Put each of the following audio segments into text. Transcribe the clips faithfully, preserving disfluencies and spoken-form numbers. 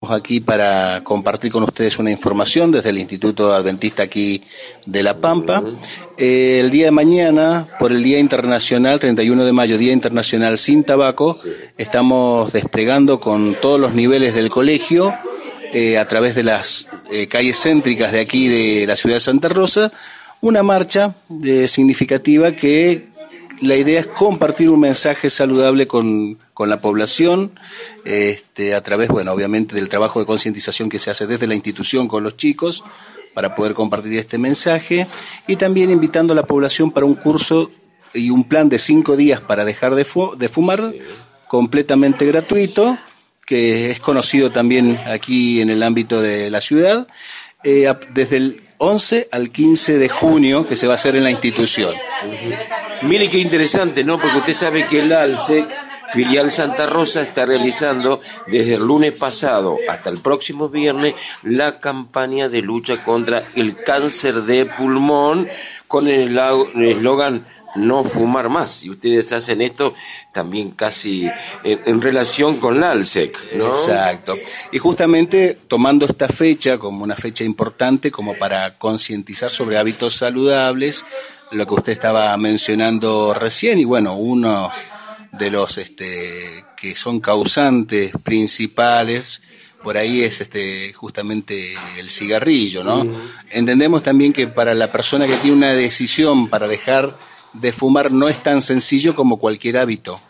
aquí para compartir con ustedes una información desde el Instituto Adventista aquí de La Pampa. Eh, el día de mañana, por el Día Internacional, treinta y uno de mayo, Día Internacional Sin Tabaco, estamos desplegando con todos los niveles del colegio, eh, a través de las eh, calles céntricas de aquí de la ciudad de Santa Rosa, una marcha eh, significativa que la idea es compartir un mensaje saludable con, con la población, este, a través, bueno, obviamente del trabajo de concientización que se hace desde la institución con los chicos, para poder compartir este mensaje, y también invitando a la población para un curso y un plan de cinco días para dejar de, fu- de fumar, sí, completamente gratuito, que es conocido también aquí en el ámbito de la ciudad, eh, desde el once al quince de junio, que se va a hacer en la institución. Uh-huh. Mire qué interesante, ¿no? Porque usted sabe que el ALSEC, filial Santa Rosa, está realizando desde el lunes pasado hasta el próximo viernes la campaña de lucha contra el cáncer de pulmón con el eslogan no fumar más. Y ustedes hacen esto también casi en, en relación con la ALSEC, ¿no? Exacto. Y justamente tomando esta fecha como una fecha importante como para concientizar sobre hábitos saludables, lo que usted estaba mencionando recién, y bueno, uno de los este que son causantes principales por ahí es este justamente el cigarrillo, ¿no? Uh-huh. Entendemos también que para la persona que tiene una decisión para dejar de fumar no es tan sencillo como cualquier hábito.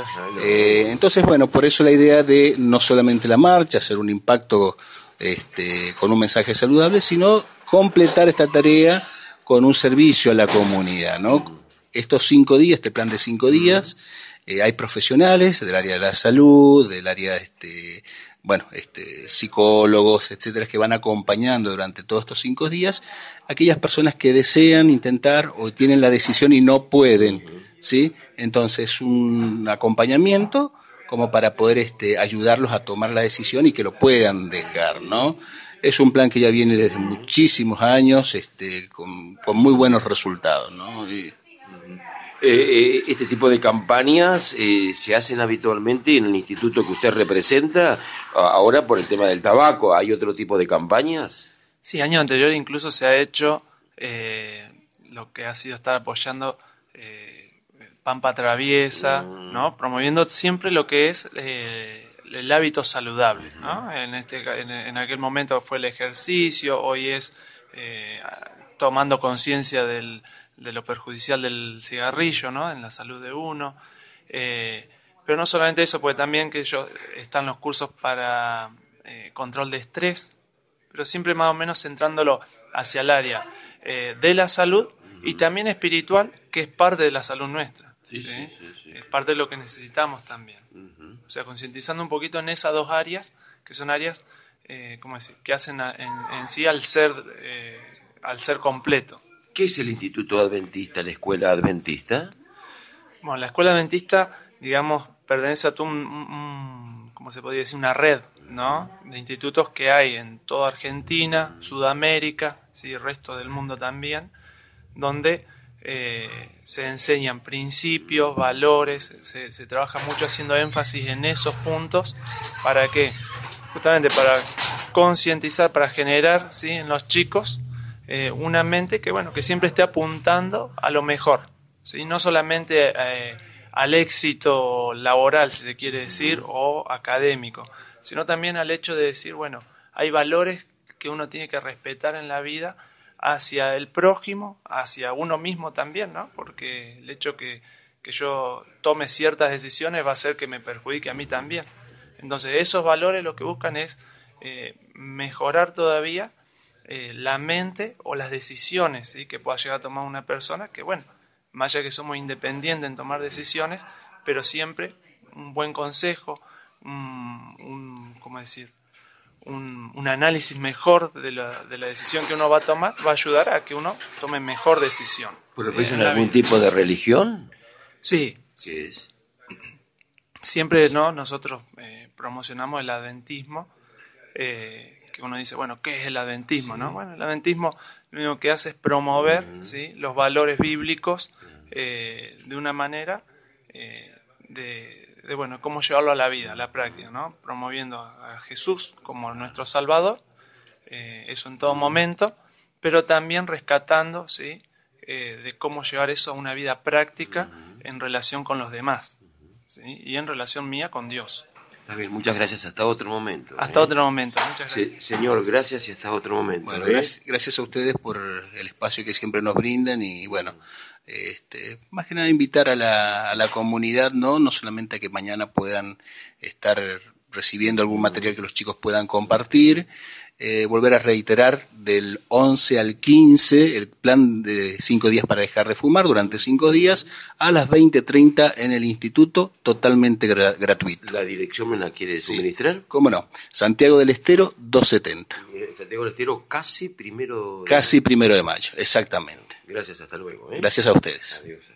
Eh, entonces, bueno, por eso la idea de no solamente la marcha, hacer un impacto este, con un mensaje saludable, sino completar esta tarea con un servicio a la comunidad, ¿no? Estos cinco días, este plan de cinco días, eh, hay profesionales del área de la salud, del área, este, bueno, este, psicólogos, etcétera, que van acompañando durante todos estos cinco días aquellas personas que desean intentar o tienen la decisión y no pueden, ¿sí? Entonces, un acompañamiento como para poder este, ayudarlos a tomar la decisión y que lo puedan dejar, ¿no? Es un plan que ya viene desde muchísimos años, este, con, con muy buenos resultados, ¿no? Y, Eh, este tipo de campañas eh, se hacen habitualmente en el instituto que usted representa. Ahora por el tema del tabaco, ¿hay otro tipo de campañas? Sí, año anterior incluso se ha hecho eh, lo que ha sido estar apoyando eh, Pampa Traviesa, mm. ¿no? Promoviendo siempre lo que es eh, el hábito saludable, ¿no? En, este, en, en aquel momento fue el ejercicio, hoy es eh, tomando conciencia del de lo perjudicial del cigarrillo, ¿no? En la salud de uno. Eh, pero no solamente eso, porque también que ellos están los cursos para eh, control de estrés, pero siempre más o menos centrándolo hacia el área eh, de la salud y también espiritual, que es parte de la salud nuestra. Sí, ¿sí? Sí, sí, sí. Es parte de lo que necesitamos también. Uh-huh. O sea, concientizando un poquito en esas dos áreas, que son áreas, eh, ¿cómo decir?, que hacen a, en, en sí al ser, eh, al ser completo. ¿Qué es el Instituto Adventista, la Escuela Adventista? Bueno, la Escuela Adventista, digamos, pertenece a todo un, un, ¿cómo se podría decir? Una red, ¿no? De institutos que hay en toda Argentina, Sudamérica, sí, el resto del mundo también, donde eh, se enseñan principios, valores, se, se trabaja mucho haciendo énfasis en esos puntos, ¿para qué? Justamente para concientizar, para generar, ¿sí?, en los chicos Eh, una mente que bueno que siempre esté apuntando a lo mejor, ¿sí? No solamente eh, al éxito laboral, si se quiere decir, o académico, sino también al hecho de decir, bueno, hay valores que uno tiene que respetar en la vida hacia el prójimo, hacia uno mismo también, ¿no? Porque el hecho que, que yo tome ciertas decisiones va a hacer que me perjudique a mí también. Entonces esos valores lo que buscan es eh, mejorar todavía Eh, la mente o las decisiones, ¿sí?, que pueda llegar a tomar una persona, que bueno, más allá que somos independientes en tomar decisiones, pero siempre un buen consejo, un, un ¿cómo decir?, un, un análisis mejor de la, de la decisión que uno va a tomar, va a ayudar a que uno tome mejor decisión. ¿Profesan ¿sí? algún tipo de religión? Sí. ¿Qué es? Siempre, ¿no?, nosotros eh, promocionamos el adventismo, eh, que uno dice, bueno, ¿qué es el adventismo? ¿No? Bueno, el adventismo lo único que hace es promover, uh-huh. ¿sí?, los valores bíblicos eh, de una manera eh, de, de, bueno, cómo llevarlo a la vida, a la práctica, ¿no? Promoviendo a Jesús como nuestro Salvador, eh, eso en todo momento, pero también rescatando, ¿sí? Eh, de cómo llevar eso a una vida práctica en relación con los demás, ¿sí? Y en relación mía con Dios. Está bien, muchas gracias. Hasta otro momento. Hasta ¿eh? otro momento. Muchas gracias. Se, señor, gracias y hasta otro momento. Bueno, ¿eh? gracias, gracias a ustedes por el espacio que siempre nos brindan y bueno, este, más que nada invitar a la, a la comunidad, ¿no? No solamente a que mañana puedan estar recibiendo algún material que los chicos puedan compartir, eh, volver a reiterar del once al quince el plan de cinco días para dejar de fumar durante cinco días a las veinte treinta en el instituto, totalmente gra- gratuito. ¿La dirección me la quiere Sí. suministrar? ¿Cómo no? Santiago del Estero doscientos setenta. Eh, Santiago del Estero, casi primero... de- Casi primero de mayo, exactamente. Gracias, hasta luego. ¿eh? Gracias a ustedes. Adiós.